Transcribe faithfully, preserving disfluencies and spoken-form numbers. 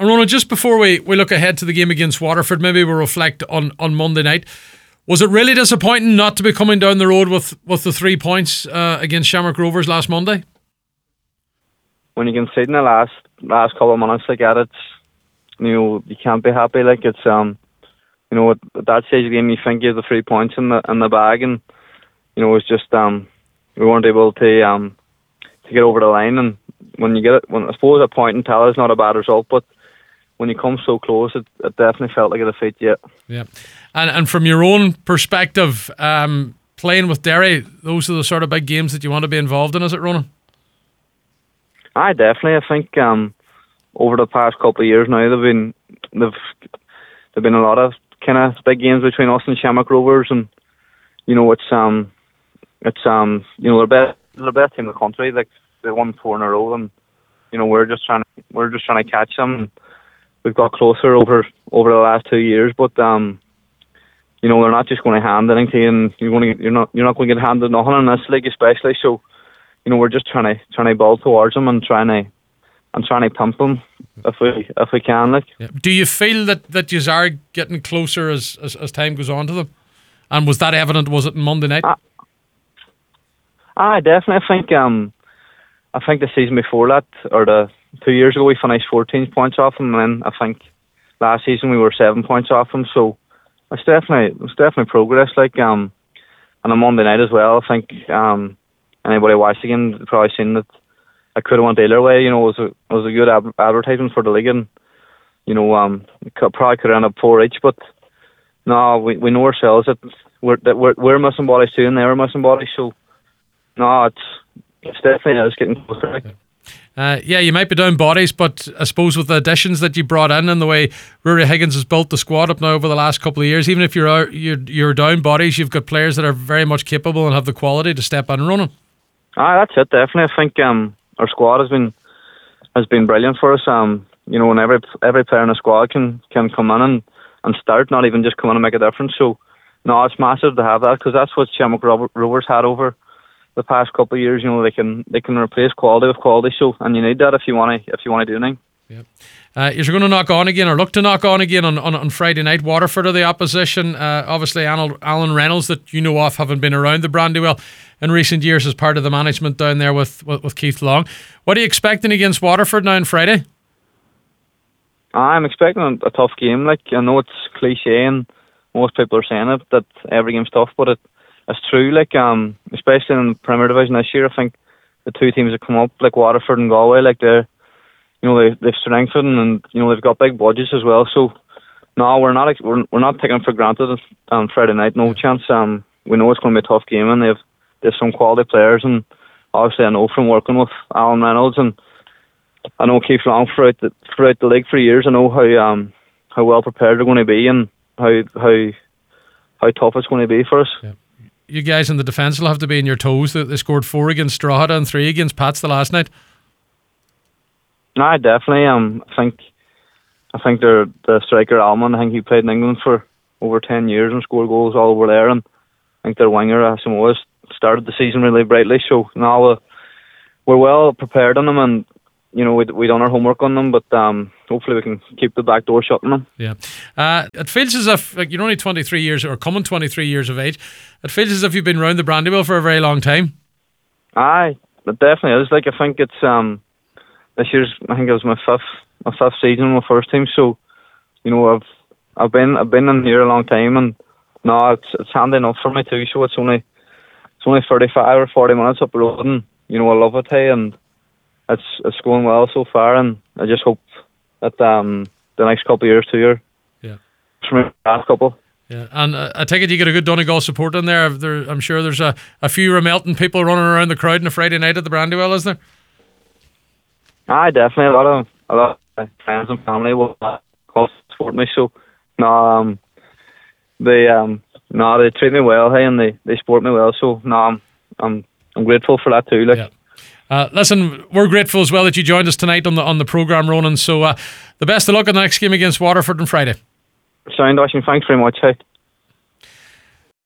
Ronan, just before we, we look ahead to the game against Waterford, maybe we'll reflect on, on Monday night. Was it really disappointing not to be coming down the road with, with the three points uh, against Shamrock Rovers last Monday? When you can see in the last last couple of minutes like that, it's, you know, you can't be happy. Like it's um, you know, at, at that stage of the game, you think you have the three points in the in the bag, and you know, it's just um, we weren't able to um, to get over the line. And when you get it, when I suppose a point in tally is not a bad result, but when you come so close, it, it definitely felt like a defeat. Yeah. Yeah, and and from your own perspective, um, playing with Derry, those are the sort of big games that you want to be involved in, is it, Ronan? I definitely. I think um, over the past couple of years now, they've been they've there've been a lot of kind of big games between us and Shamrock Rovers, and you know it's um it's um you know they're best they're the best team in the country. Like they won four in a row, and you know we're just trying to we're just trying to catch them. We've got closer over over the last two years, but um, you know they're not just going to hand anything to you, and you're going to you're not you're not going to get handed nothing in this league, especially. So, you know we're just trying to trying to build towards them and trying to and trying to pump them if we if we can. Like, yeah. Do you feel that that you are getting closer as, as as time goes on to them? And was that evident? Was it on Monday night? I, I definitely I think um I think the season before that, or the two years ago, we finished fourteen points off them, and then I think last season we were seven points off them. So it's definitely it's definitely progress. Like um, and on Monday night as well, I think um, anybody watched the game probably seen that I could have went either way. You know, it was a it was a good ab- advertisement for the league, and you know um, could, probably could end up four each. But no, we we know ourselves that we're that we're we're missing bodies too, and they're missing bodies. So no, it's it's definitely it's getting closer. Like. Uh, yeah, you might be down bodies, but I suppose with the additions that you brought in and the way Rory Higgins has built the squad up now over the last couple of years, even if you're out, you're, you're down bodies, you've got players that are very much capable and have the quality to step in and run. Ah, that's it. Definitely, I think um, our squad has been has been brilliant for us. Um, you know, and every every player in the squad can can come in and, and start, not even just come in and make a difference. So, no, it's massive to have that, because that's what Shamrock Rovers had over the past couple of years. You know, they can they can replace quality with quality. So, and you need that if you want to if you want to do anything. Yeah. Uh, you're going to knock on again, or look to knock on again on, on, on Friday night. Waterford are the opposition. Uh, obviously, Alan Reynolds, that you know of, having been around the Brandywell in recent years as part of the management down there with, with, with Keith Long. What are you expecting against Waterford now on Friday? I'm expecting a, a tough game. Like, I know it's cliche and most people are saying it, that every game's tough, but it, it's true. Like, um, especially in the Premier Division this year, I think the two teams that come up, like Waterford and Galway, like they're, you know, they, they've strengthened, and you know they've got big budgets as well. So no, we're not we're, we're not taking it for granted on Friday night. No chance. Um, we know it's going to be a tough game, and they've there's some quality players, and obviously I know from working with Alan Reynolds, and I know Keith Long throughout the throughout the league for years. I know how um how well prepared they're going to be, and how how how tough it's going to be for us. Yeah. You guys in the defence will have to be in your toes. They, they scored four against Drogheda and three against Pats the last night. No, definitely. Um, I think I think they're the striker Almond. I think he played in England for over ten years and scored goals all over there. And I think their winger Asamoah started the season really brightly. So now we're well prepared on them, and you know we we done our homework on them. But um, hopefully we can keep the back door shut on them. Yeah, uh, it feels as if like you're only twenty-three years or coming twenty-three years of age. It feels as if you've been around the Brandywell for a very long time. Aye, it definitely is. Like, I think it's um. This year's, I think it was my fifth, my fifth season with my first team. So, you know, I've, I've been, I've been in here a long time, and no, it's, it's handy enough for me too. So it's only, it's only thirty-five or forty minutes up the road, and you know, I love it, hey, and it's, it's going well so far, and I just hope that um, the next couple of years too, are, yeah, for me, last couple. Yeah, and uh, I take it you get a good Donegal support in there. there. I'm sure there's a, a few Ramelton people running around the crowd on a Friday night at the Brandywell, is there? Aye, definitely. A lot of a lot of my friends and family will uh, support me. So, no, um, they um, no, they treat me well, hey, and they, they support me well. So, no, I'm I'm I'm grateful for that too. Like, yeah. Uh, listen, we're grateful as well that you joined us tonight on the on the programme, Ronan. So, uh, the best of luck in the next game against Waterford on Friday. Sound, Oisin. Thanks very much, hey.